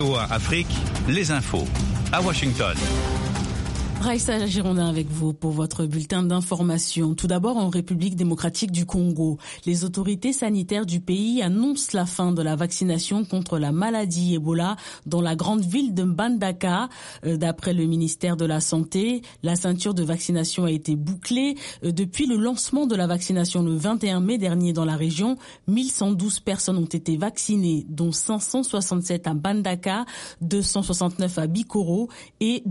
VOA Afrique, les infos à Washington. Raïssa Girondin avec vous pour votre bulletin d'information. Tout d'abord, en République démocratique du Congo, les autorités sanitaires du pays annoncent la fin de la vaccination contre la maladie Ebola dans la grande ville de Mbandaka. D'après le ministère de la Santé, la ceinture de vaccination a été bouclée. Depuis le lancement de la vaccination le 21 mai dernier dans la région, 1112 personnes ont été vaccinées, dont 567 à Mbandaka, 269 à Bikoro et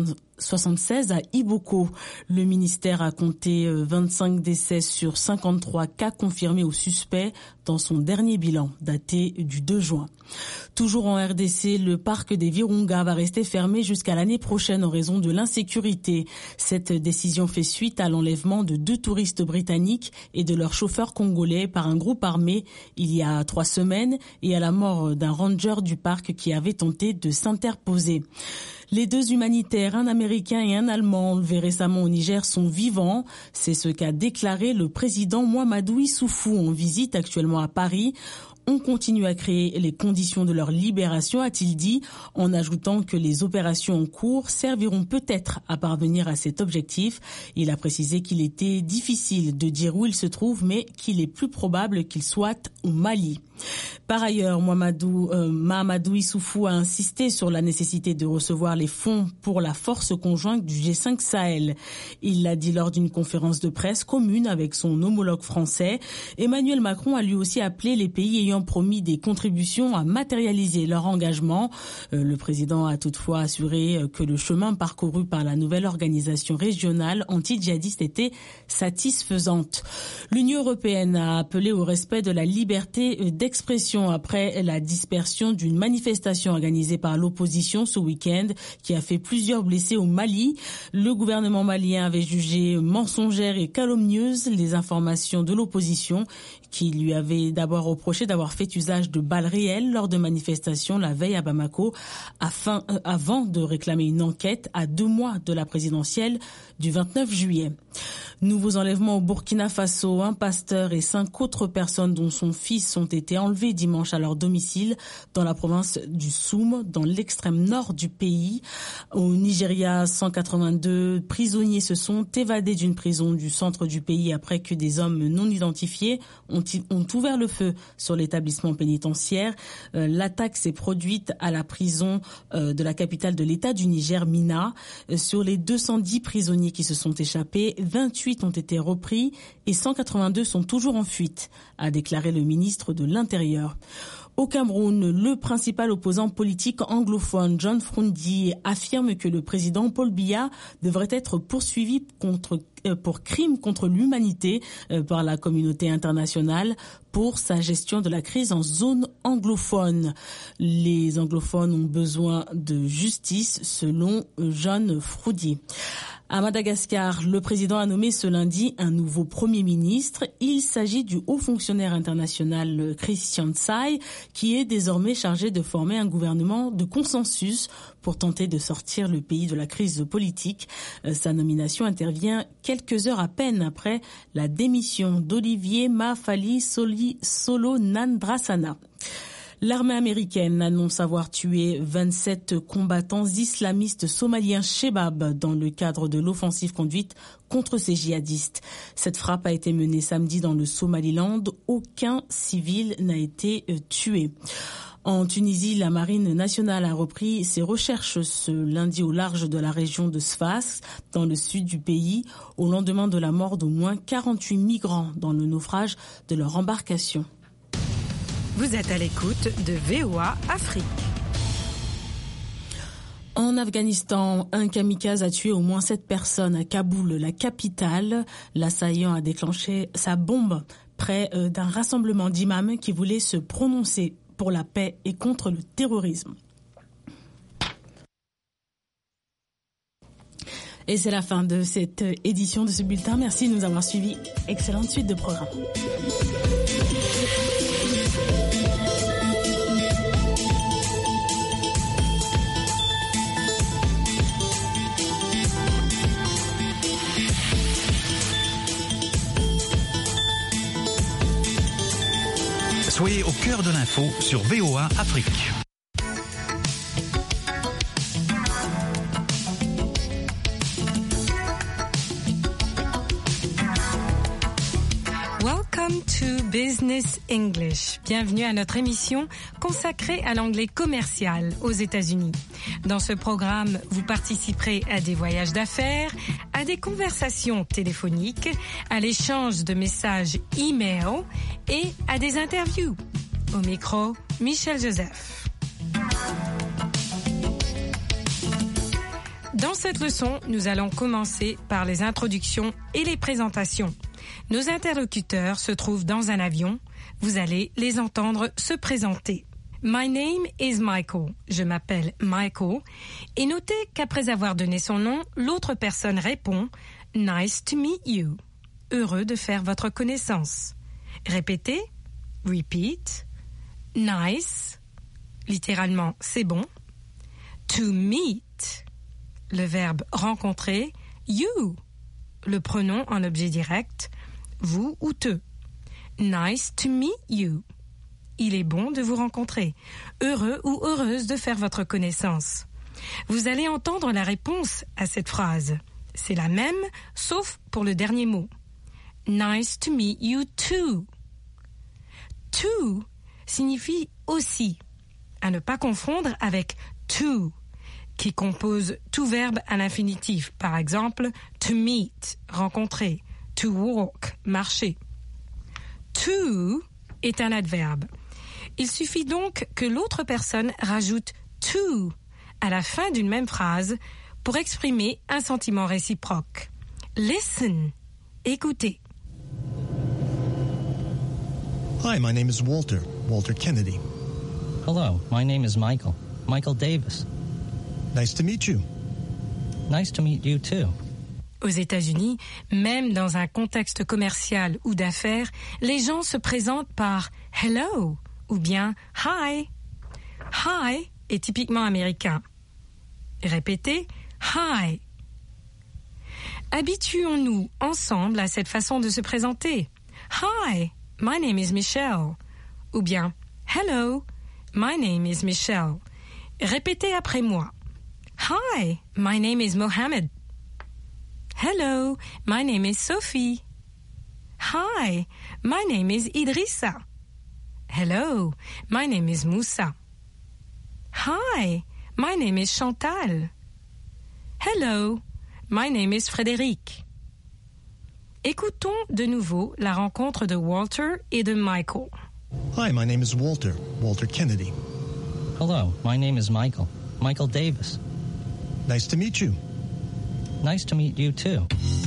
276 à Iboko. Le ministère a compté 25 décès sur 53 cas confirmés ou suspects dans son dernier bilan, daté du 2 juin. Toujours en RDC, le parc des Virunga va rester fermé jusqu'à l'année prochaine en raison de l'insécurité. Cette décision fait suite à l'enlèvement de 2 touristes britanniques et de leur chauffeur congolais par un groupe armé il y a 3 semaines et à la mort d'un ranger du parc qui avait tenté de s'interposer. Les 2 humanitaires, un Américain et un Allemand, enlevés récemment au Niger, sont vivants. C'est ce qu'a déclaré le président Mahamadou Issoufou en visite actuellement à Paris. On continue à créer les conditions de leur libération, a-t-il dit, en ajoutant que les opérations en cours serviront peut-être à parvenir à cet objectif. Il a précisé qu'il était difficile de dire où il se trouve, mais qu'il est plus probable qu'il soit au Mali. Par ailleurs, Mahamadou Issoufou a insisté sur la nécessité de recevoir les fonds pour la force conjointe du G5 Sahel. Il l'a dit lors d'une conférence de presse commune avec son homologue français. Emmanuel Macron a lui aussi appelé les pays ayant promis des contributions à matérialiser leur engagement. Le président a toutefois assuré que le chemin parcouru par la nouvelle organisation régionale anti-djihadiste était satisfaisante. L'Union européenne a appelé au respect de la liberté d'expression après la dispersion d'une manifestation organisée par l'opposition ce week-end qui a fait plusieurs blessés au Mali. Le gouvernement malien avait jugé mensongères et calomnieuses les informations de l'opposition qui lui avait d'abord reproché d'avoir fait usage de balles réelles lors de manifestations la veille à Bamako avant de réclamer une enquête à 2 mois de la présidentielle du 29 juillet. Nouveaux enlèvements au Burkina Faso. Un pasteur et 5 autres personnes dont son fils ont été enlevés dimanche à leur domicile dans la province du Soum, dans l'extrême nord du pays. Au Nigeria, 182 prisonniers se sont évadés d'une prison du centre du pays après que des hommes non identifiés ont ouvert le feu sur l'établissement pénitentiaire. L'attaque s'est produite à la prison de la capitale de l'État du Niger, Mina. Sur les 210 prisonniers qui se sont échappés, 28 ont été repris et 182 sont toujours en fuite, a déclaré le ministre de l'Intérieur. Au Cameroun, le principal opposant politique anglophone, John Frundi, affirme que le président Paul Biya devrait être poursuivi pour crime contre l'humanité par la communauté internationale pour sa gestion de la crise en zone anglophone. Les anglophones ont besoin de justice, selon John Frundi. À Madagascar, le président a nommé ce lundi un nouveau Premier ministre. Il s'agit du haut fonctionnaire international Christian Tsai, qui est désormais chargé de former un gouvernement de consensus pour tenter de sortir le pays de la crise politique. Sa nomination intervient quelques heures à peine après la démission d'Olivier Mafali Solo Nandrasana. L'armée américaine annonce avoir tué 27 combattants islamistes somaliens Shebab dans le cadre de l'offensive conduite contre ces djihadistes. Cette frappe a été menée samedi dans le Somaliland. Aucun civil n'a été tué. En Tunisie, la marine nationale a repris ses recherches ce lundi au large de la région de Sfax, dans le sud du pays, au lendemain de la mort d'au moins 48 migrants dans le naufrage de leur embarcation. Vous êtes à l'écoute de VOA Afrique. En Afghanistan, un kamikaze a tué au moins 7 personnes à Kaboul, la capitale. L'assaillant a déclenché sa bombe près d'un rassemblement d'imams qui voulaient se prononcer pour la paix et contre le terrorisme. Et c'est la fin de cette édition de ce bulletin. Merci de nous avoir suivis. Excellente suite de programme. Soyez au cœur de l'info sur VOA Afrique. to Business English. Bienvenue à notre émission consacrée à l'anglais commercial aux États-Unis. Dans ce programme, vous participerez à des voyages d'affaires, à des conversations téléphoniques, à l'échange de messages e-mail et à des interviews. Au micro, Michel Joseph. Dans cette leçon, nous allons commencer par les introductions et les présentations. Nos interlocuteurs se trouvent dans un avion. Vous allez les entendre se présenter. My name is Michael. Je m'appelle Michael. Et notez qu'après avoir donné son nom, l'autre personne répond « Nice to meet you ». Heureux de faire votre connaissance. Répétez. Repeat. Nice. Littéralement, c'est bon. To meet. Le verbe rencontrer. You. Le pronom en objet direct. Vous ou te. Nice to meet you. Il est bon de vous rencontrer. Heureux ou heureuse de faire votre connaissance. Vous allez entendre la réponse à cette phrase. C'est la même, sauf pour le dernier mot. Nice to meet you too. To signifie aussi, à ne pas confondre avec to, qui compose tout verbe à l'infinitif. Par exemple, to meet, rencontrer, to walk, marcher. To est un adverbe. Il suffit donc que l'autre personne rajoute to à la fin d'une même phrase pour exprimer un sentiment réciproque. Listen, écoutez. Hi, my name is Walter Kennedy. Hello, my name is Michael Davis. Nice to meet you. Nice to meet you too. Aux États-Unis, même dans un contexte commercial ou d'affaires, les gens se présentent par « hello » ou bien « hi ». « Hi » est typiquement américain. Répétez « hi ». Habituons-nous ensemble à cette façon de se présenter. « Hi, my name is Michelle » ou bien « hello, my name is Michelle ». Répétez après moi. « Hi, my name is Mohammed ». Hello, my name is Sophie. Hi, my name is Idrissa. Hello, my name is Moussa. Hi, my name is Chantal. Hello, my name is Frédéric. Écoutons de nouveau la rencontre de Walter et de Michael. Hi, my name is Walter Kennedy. Hello, my name is Michael Davis. Nice to meet you. Nice to meet you too.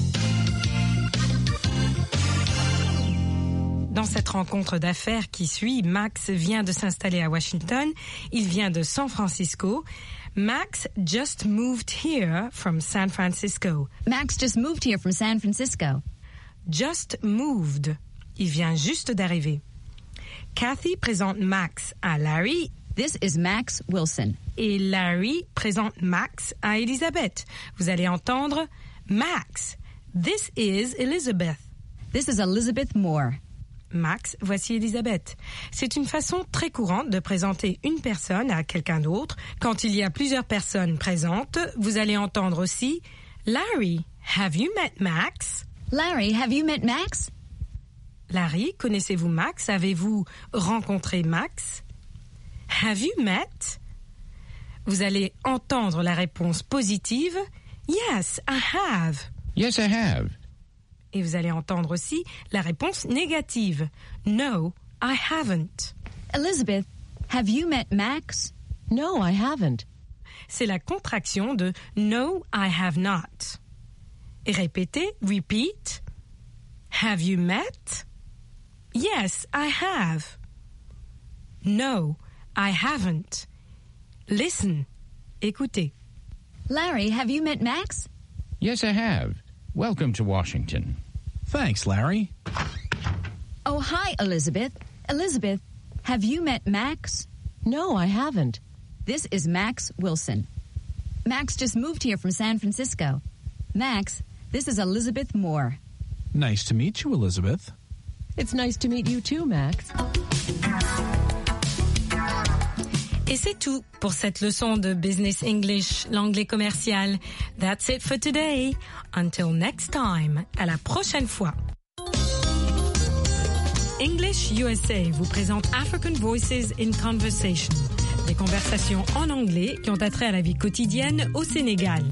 Dans cette rencontre d'affaires qui suit, Max vient de s'installer à Washington. Il vient de San Francisco. Max just moved here from San Francisco. Max just moved here from San Francisco. Just moved. Il vient juste d'arriver. Kathy présente Max à Larry. This is Max Wilson. Et Larry présente Max à Elizabeth. Vous allez entendre Max. This is Elizabeth. This is Elizabeth Moore. Max, voici Elizabeth. C'est une façon très courante de présenter une personne à quelqu'un d'autre. Quand il y a plusieurs personnes présentes, vous allez entendre aussi Larry, have you met Max? Larry, have you met Max? Larry, connaissez-vous Max? Avez-vous rencontré Max? Have you met? Vous allez entendre la réponse positive. Yes, I have. Yes, I have. Et vous allez entendre aussi la réponse négative. No, I haven't. Elizabeth, have you met Max? No, I haven't. C'est la contraction de No, I have not. Et répétez, repeat. Have you met? Yes, I have. No, I haven't. Listen. Écoutez. Larry, have you met Max? Yes, I have. Welcome to Washington. Thanks, Larry. Oh, hi, Elizabeth. Elizabeth, have you met Max? No, I haven't. This is Max Wilson. Max just moved here from San Francisco. Max, this is Elizabeth Moore. Nice to meet you, Elizabeth. It's nice to meet you too, Max. Et c'est tout pour cette leçon de Business English, l'anglais commercial. That's it for today. Until next time. À la prochaine fois. English USA vous présente African Voices in Conversation, des conversations en anglais qui ont attrait à la vie quotidienne au Sénégal.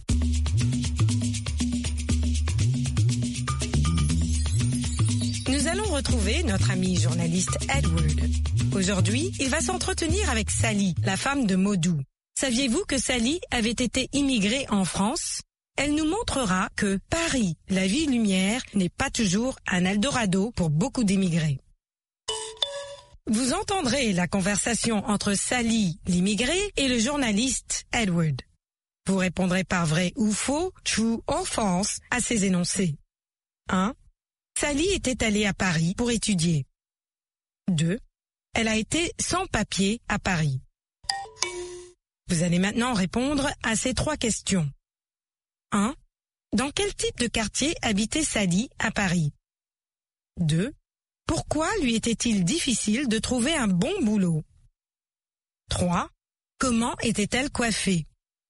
Nous allons retrouver notre ami journaliste Edward. Aujourd'hui, il va s'entretenir avec Sally, la femme de Modou. Saviez-vous que Sally avait été immigrée en France ? Elle nous montrera que Paris, la ville lumière, n'est pas toujours un Eldorado pour beaucoup d'immigrés. Vous entendrez la conversation entre Sally, l'immigrée, et le journaliste Edward. Vous répondrez par vrai ou faux, true or false, à ces énoncés. 1. Sally était allée à Paris pour étudier. 2. Elle a été sans papier à Paris. Vous allez maintenant répondre à ces 3 questions. 1. Dans quel type de quartier habitait Sally à Paris ? 2. Pourquoi lui était-il difficile de trouver un bon boulot ? 3. Comment était-elle coiffée ?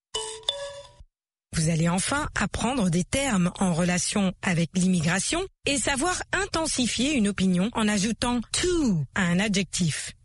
Vous allez enfin apprendre des termes en relation avec l'immigration et savoir intensifier une opinion en ajoutant to à un adjectif.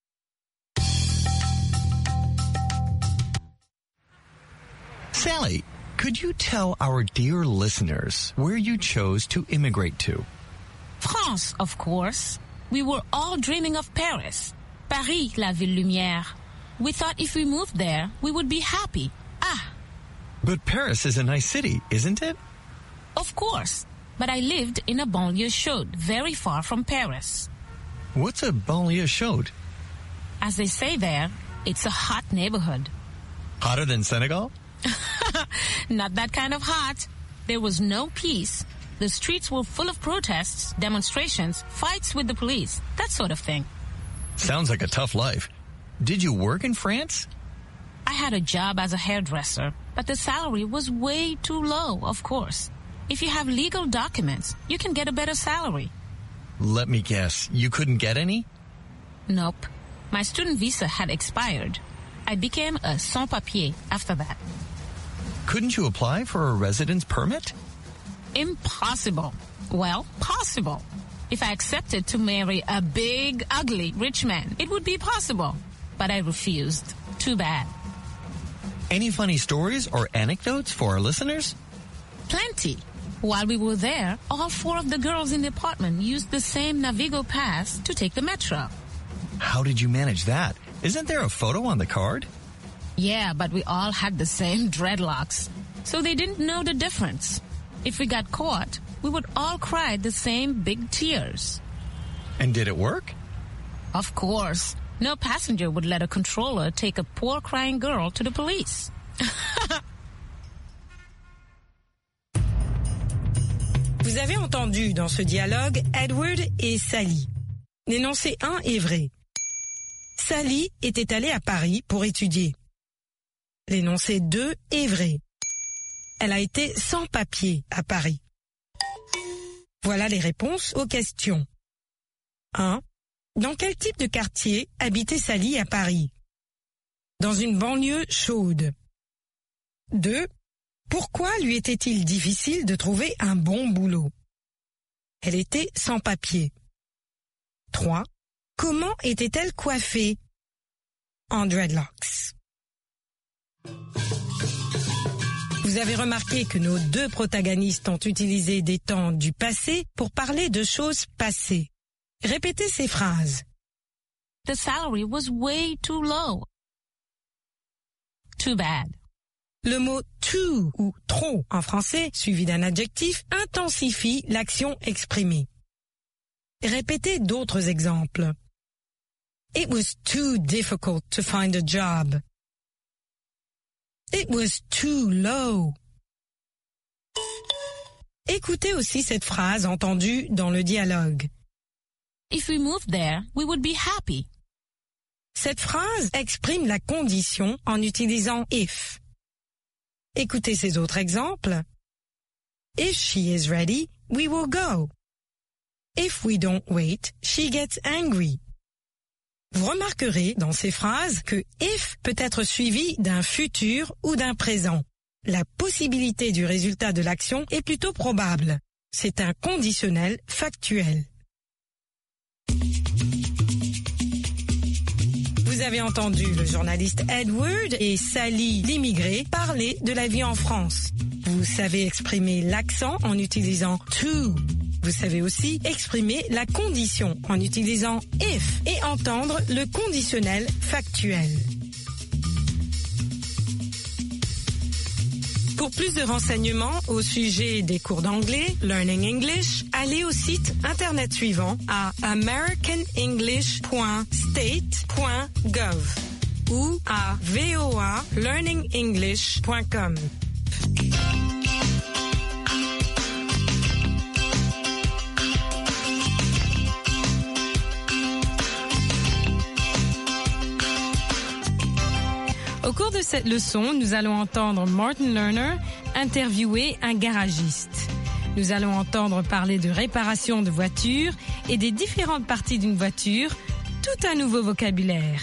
Sally, could you tell our dear listeners where you chose to immigrate to? France, of course. We were all dreaming of Paris. Paris, la ville lumière. We thought if we moved there, we would be happy. But Paris is a nice city, isn't it? Of course. But I lived in a banlieue chaude, very far from Paris. What's a banlieue chaude? As they say there, it's a hot neighborhood. Hotter than Senegal? Not that kind of hot. There was no peace. The streets were full of protests, demonstrations, fights with the police, that sort of thing. Sounds like a tough life. Did you work in France? I had a job as a hairdresser, but the salary was way too low, of course. If you have legal documents, you can get a better salary. Let me guess, you couldn't get any? Nope. My student visa had expired. I became a sans-papier after that. Couldn't you apply for a residence permit? Impossible. Well, possible. If I accepted to marry a big, ugly, rich man, it would be possible. But I refused. Too bad. Any funny stories or anecdotes for our listeners? Plenty. While we were there, all 4 of the girls in the apartment used the same Navigo pass to take the metro. How did you manage that? Isn't there a photo on the card? Yeah, but we all had the same dreadlocks, so they didn't know the difference. If we got caught, we would all cry the same big tears. And did it work? Of course. No passenger would let a controller take a poor crying girl to the police. Vous avez entendu dans ce dialogue Edward et Sally. L'énoncé 1 est vrai. Sally était allée à Paris pour étudier. L'énoncé 2 est vrai. Elle a été sans papier à Paris. Voilà les réponses aux questions. 1. Dans quel type de quartier habitait Sally à Paris ? Dans une banlieue chaude. 2. Pourquoi lui était-il difficile de trouver un bon boulot ? Elle était sans papier. 3. Comment était-elle coiffée ? En dreadlocks. Vous avez remarqué que nos 2 protagonistes ont utilisé des temps du passé pour parler de choses passées. Répétez ces phrases. The salary was way too low. Too bad. Le mot too ou trop en français, suivi d'un adjectif, intensifie l'action exprimée. Répétez d'autres exemples. It was too difficult to find a job. It was too low. Écoutez aussi cette phrase entendue dans le dialogue. If we moved there, we would be happy. Cette phrase exprime la condition en utilisant if. Écoutez ces autres exemples. If she is ready, we will go. If we don't wait, she gets angry. Vous remarquerez dans ces phrases que if peut être suivi d'un futur ou d'un présent. La possibilité du résultat de l'action est plutôt probable. C'est un conditionnel factuel. Vous avez entendu le journaliste Edward et Sally l'immigré parler de la vie en France. Vous savez exprimer l'accent en utilisant to. Vous savez aussi exprimer la condition en utilisant if et entendre le conditionnel factuel. Pour plus de renseignements au sujet des cours d'anglais, Learning English, allez au site internet suivant à americanenglish.state.gov ou à voalearningenglish.com. Au cours de cette leçon, nous allons entendre Martin Lerner interviewer un garagiste. Nous allons entendre parler de réparation de voitures et des différentes parties d'une voiture, tout un nouveau vocabulaire.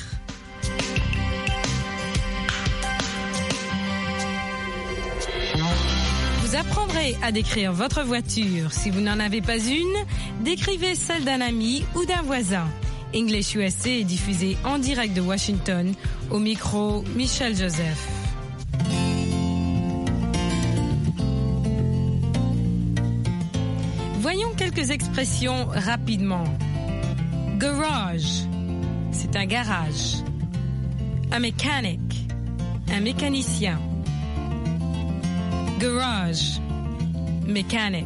Vous apprendrez à décrire votre voiture. Si vous n'en avez pas une, décrivez celle d'un ami ou d'un voisin. English USA est diffusé en direct de Washington, au micro Michel Joseph. Voyons quelques expressions rapidement. Garage, c'est un garage. A mechanic, un mécanicien. Garage, mechanic.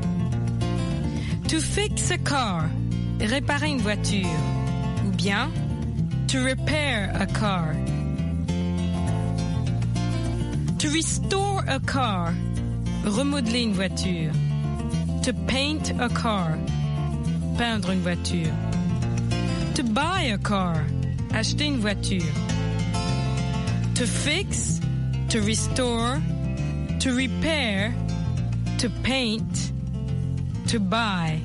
To fix a car, réparer une voiture. Ou bien, to repair a car. To restore a car, remodeler une voiture. To paint a car, peindre une voiture. To buy a car, acheter une voiture. To fix, to restore, to repair, to paint, to buy.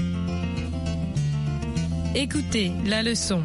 Écoutez la leçon.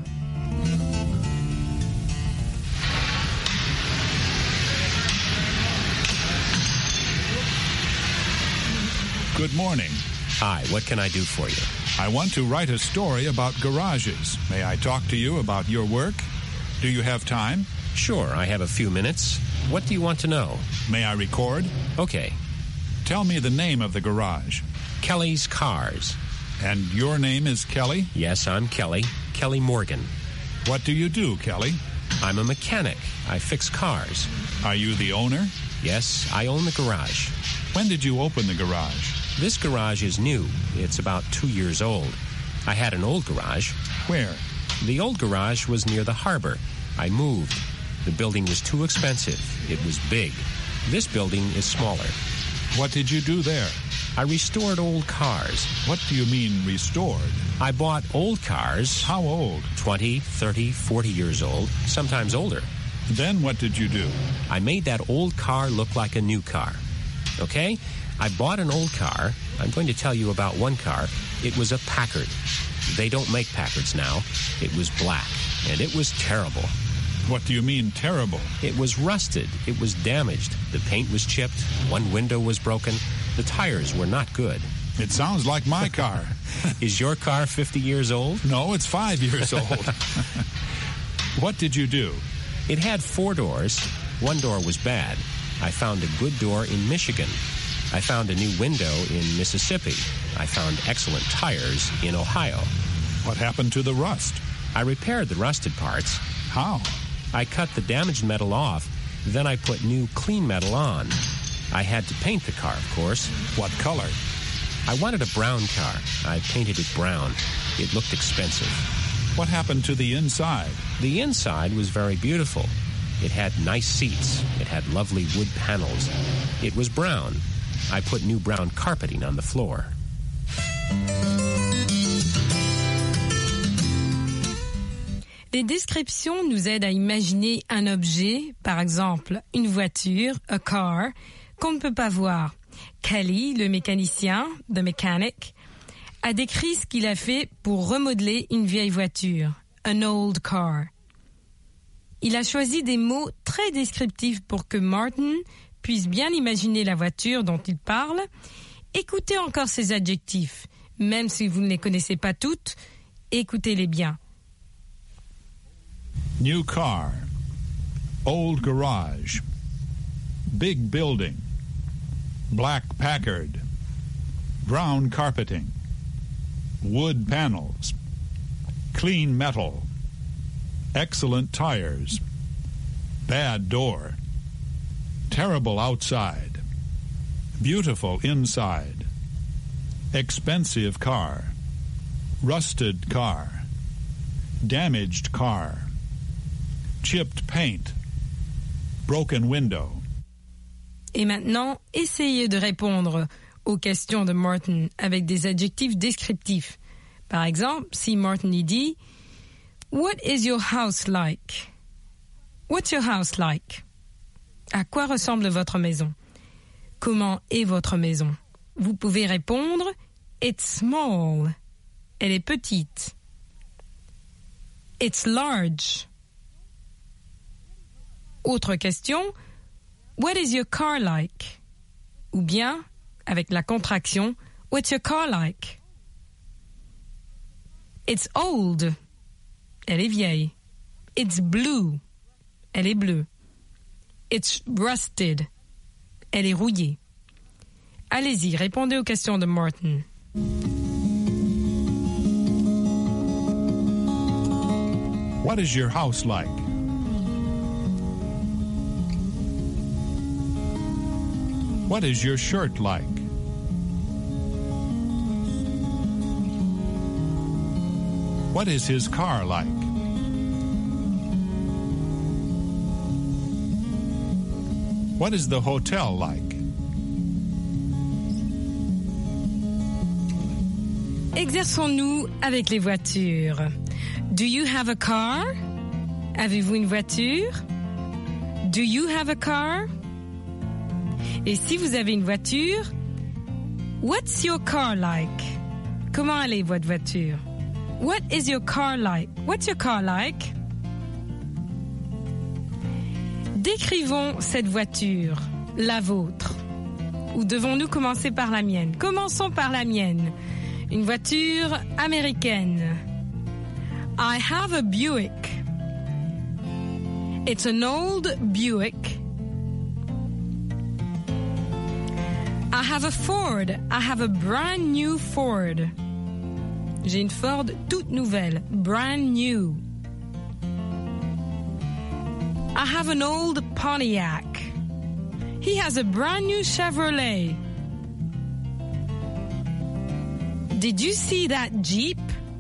Good morning. Hi, what can I do for you? I want to write a story about garages. May I talk to you about your work? Do you have time? Sure, I have a few minutes. What do you want to know? May I record? Okay. Tell me the name of the garage. Kelly's Cars. And your name is Kelly? Yes, I'm Kelly. Kelly Morgan. What do you do, Kelly? I'm a mechanic. I fix cars. Are you the owner? Yes, I own the garage. When did you open the garage? This garage is new. It's about 2 years old. I had an old garage. Where? The old garage was near the harbor. I moved. The building was too expensive. It was big. This building is smaller. What did you do there? I restored old cars. What do you mean, restored? I bought old cars. How old? 20, 30, 40 years old, sometimes older. Then what did you do? I made that old car look like a new car. Okay? I bought an old car. I'm going to tell you about one car. It was a Packard. They don't make Packards now. It was black, and it was terrible. What do you mean, terrible? It was rusted. It was damaged. The paint was chipped. One window was broken. The tires were not good. It sounds like my car. Is your car 50 years old? No, it's 5 years old. What did you do? It had 4 doors. One door was bad. I found a good door in Michigan. I found a new window in Mississippi. I found excellent tires in Ohio. What happened to the rust? I repaired the rusted parts. How? I cut the damaged metal off. Then I put new clean metal on. I had to paint the car, of course. What color? I wanted a brown car. I painted it brown. It looked expensive. What happened to the inside? The inside was very beautiful. It had nice seats. It had lovely wood panels. It was brown. I put new brown carpeting on the floor. Les descriptions nous aident à imaginer un objet, par exemple une voiture, a car, qu'on ne peut pas voir. Kelly, le mécanicien, the mechanic, a décrit ce qu'il a fait pour remodeler une vieille voiture, an old car. Il a choisi des mots très descriptifs pour que Martin puisse bien imaginer la voiture dont il parle. Écoutez encore ces adjectifs. Même si vous ne les connaissez pas toutes, écoutez-les bien. new car, old garage, big building, black Packard, brown carpeting, wood panels, clean metal, excellent tires, bad door, terrible outside, beautiful inside, expensive car, rusted car, damaged car, chipped paint, broken window. Et maintenant, essayez de répondre aux questions de Martin avec des adjectifs descriptifs. Par exemple, si Martin y dit « What is your house like? » What's your house like? À quoi ressemble votre maison? Comment est votre maison? Vous pouvez répondre « It's small ». Elle est petite. « It's large ». Autre question, what is your car like? Ou bien, avec la contraction, what's your car like? It's old. Elle est vieille. It's blue. Elle est bleue. It's rusted. Elle est rouillée. Allez-y, répondez aux questions de Martin. What is your house like? What is your shirt like? What is his car like? What is the hotel like? Exerçons-nous avec les voitures. Do you have a car? Avez-vous une voiture? Do you have a car? Et si vous avez une voiture, what's your car like? Comment allez votre voiture? What is your car like? What's your car like? Décrivons cette voiture, la vôtre. Ou devons-nous commencer par la mienne? Commençons par la mienne. Une voiture américaine. I have a Buick. It's an old Buick. I have a Ford. I have a brand new Ford. J'ai une Ford toute nouvelle, brand new. I have an old Pontiac. He has a brand new Chevrolet. Did you see that Jeep?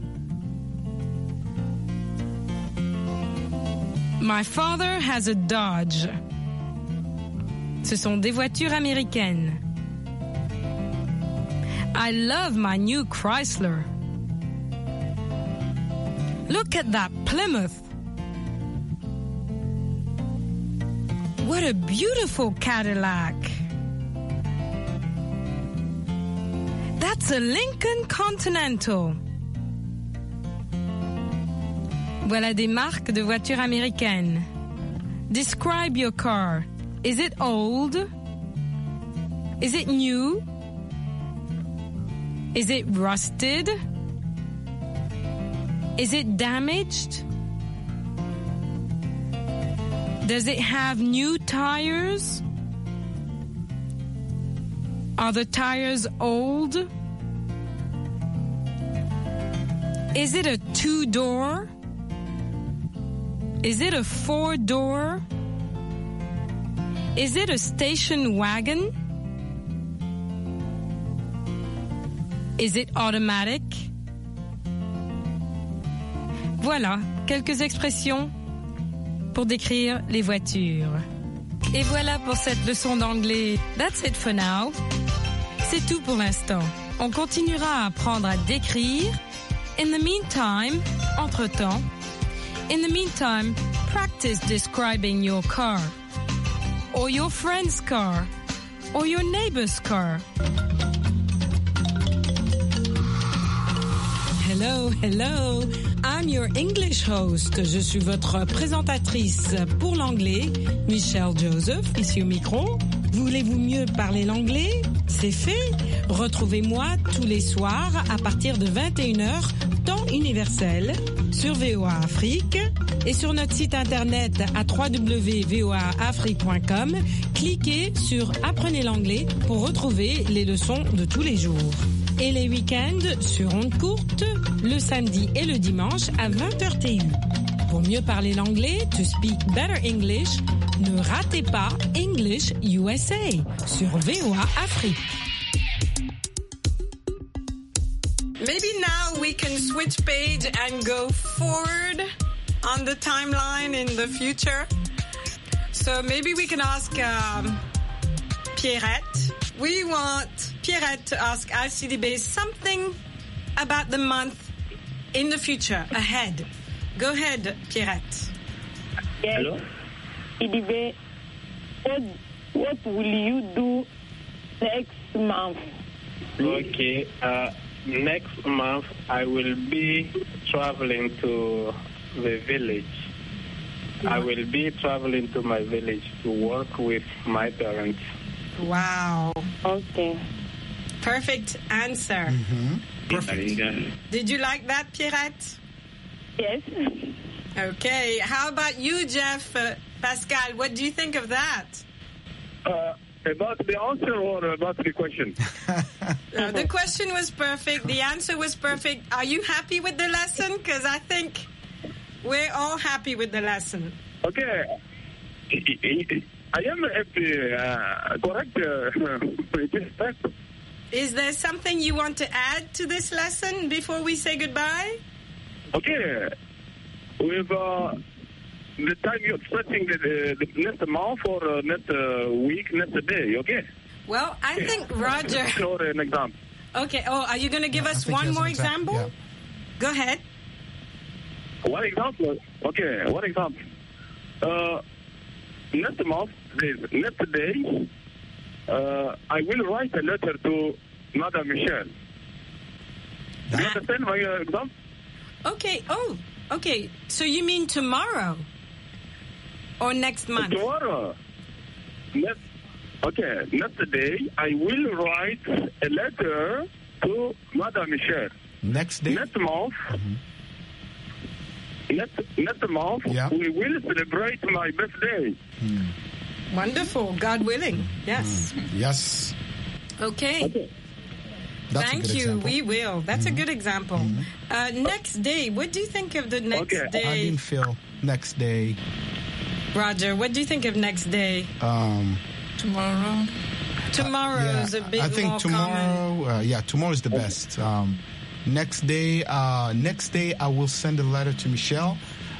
My father has a Dodge. Ce sont des voitures américaines. I love my new Chrysler. Look at that Plymouth. What a beautiful Cadillac. That's a Lincoln Continental. Voilà des marques de voitures américaines. Describe your car. Is it old? Is it new? Is it rusted? Is it damaged? Does it have new tires? Are the tires old? Is it a 2-door? Is it a 4-door? Is it a station wagon? Is it automatic? Voilà, quelques expressions pour décrire les voitures. Et voilà pour cette leçon d'anglais. That's it for now. C'est tout pour l'instant. On continuera à apprendre à décrire. In the meantime, entre-temps, in the meantime, practice describing your car, or your friend's car, or your neighbor's car. Hello, hello. I'm your English host. Je suis votre présentatrice pour l'anglais, Michelle Joseph, ici au micro. Voulez-vous mieux parler l'anglais? C'est fait. Retrouvez-moi tous les soirs à partir de 21h temps universel sur VOA Afrique et sur notre site internet à www.voaafrique.com. Cliquez sur Apprenez l'anglais pour retrouver les leçons de tous les jours. Et les week-ends sur ondes courtes, le samedi et le dimanche à 20h TU. Pour mieux parler l'anglais, to speak better English, ne ratez pas English USA sur VOA Afrique. Maybe now we can switch page and go forward on the timeline in the future. So maybe we can ask Pierrette. We want Pierrette to ask Alcidibe something about the month in the future, ahead. Go ahead, Pierrette. Yes. Hello? Idibe, what will you do next month? Okay, next month I will be traveling to the village. I will be traveling to my village to work with my parents. Wow. Okay. Perfect answer. Mm-hmm. Perfect. Did you like that, Pierrette? Yes. Okay. How about you, Jeff? Pascal, what do you think of that? About the answer or about the question? The question was perfect. The answer was perfect. Are you happy with the lesson? Because I think we're all happy with the lesson. Okay. I am happy. Correct. Is there something you want to add to this lesson before we say goodbye? Okay. With the time you're expecting the next month or next week, next day, okay? Well, I think Roger... Or an example. Okay. Oh, are you going to give us one more example? Yeah. Go ahead. One example? Okay, one example. Next month, next day, I will write a letter to Madame Michelle. Do you understand my example? Okay. Oh, okay. So you mean tomorrow? Or next month? Tomorrow. Next day, I will write a letter to Madame Michelle. Next day? Next month. Mm-hmm. Next month, we will celebrate my birthday. Wonderful. God willing. Yes. Yes. Okay. Thank you. Example. We will. That's a good example. Next day. What do you think of the next day? I didn't feel next day. Roger, what do you think of next day? Tomorrow. Tomorrow is a bit more I think tomorrow. Tomorrow is the best. Next day, I will send a letter to Michelle.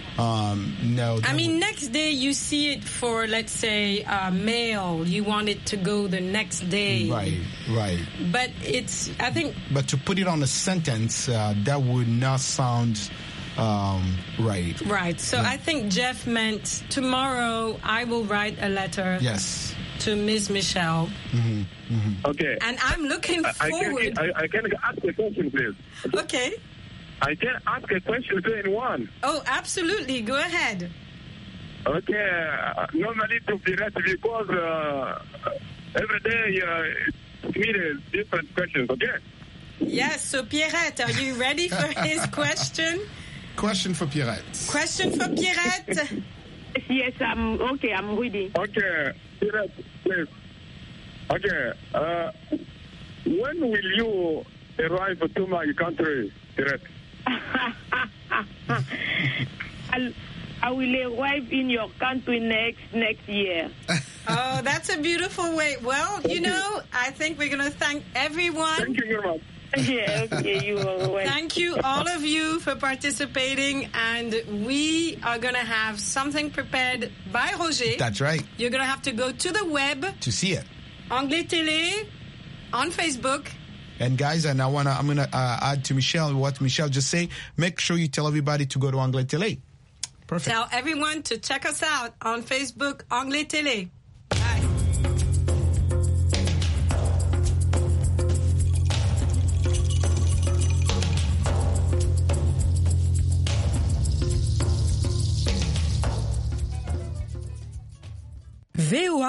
Next day you see it for, let's say, mail. You want it to go the next day. Right. But I think... But to put it on a sentence, that would not sound right. Right. So I think Jeff meant tomorrow I will write a letter. Yes. To Miss Michelle. Mm-hmm. Mm-hmm. Okay. And I'm looking forward... I can ask a question, please. Okay. I can ask a question to anyone. Oh, absolutely. Go ahead. Okay. Normally to Pierrette, because every day it's needed different questions, okay? Yes. So, Pierrette, are you ready for his question? Question for Pierrette. Question for Pierrette? Yes, I'm ready. Okay. Pierrette, please. Okay. When will you arrive to my country, Pierrette? I will arrive in your country next year. Oh, that's a beautiful way. Well, I think we're going to thank everyone. Thank you very much. Yeah, okay, you are welcome. Thank you, all of you, for participating. And we are going to have something prepared by Roger. That's right. You're going to have to go to the web. To see it. Anglais Télé on Facebook. And guys, I'm gonna add to Michelle what Michelle just said. Make sure you tell everybody to go to Anglais Télé. Perfect. Tell everyone to check us out on Facebook, Anglais Télé. Bye. VOA